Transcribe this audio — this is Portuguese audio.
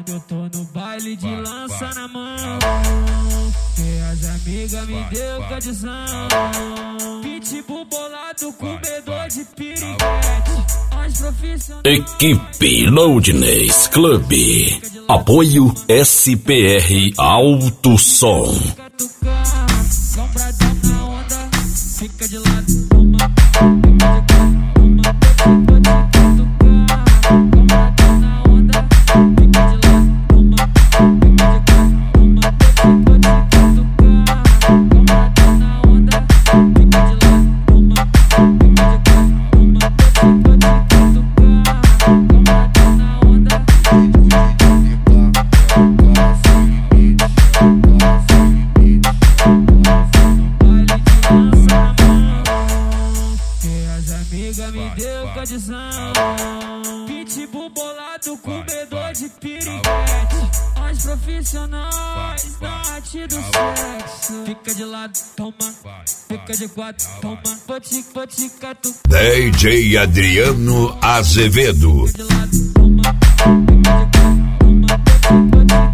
eu tô no baile de lança na mão, e as amigas me deu condição. Pitbull bolado, comedor de piriguete. As profissionais. Equipe Loudness Club. Apoio SPR Alto Som. Lombradão na onda, fica de lado, toma. Me deu condição. Pitbull bolado, comedor de piriguete. As profissionais da arte do sexo. Fica de lado, toma. Fica de quatro, toma. Vou te catucar. DJ Adriano Azevedo. Fica de lado, toma.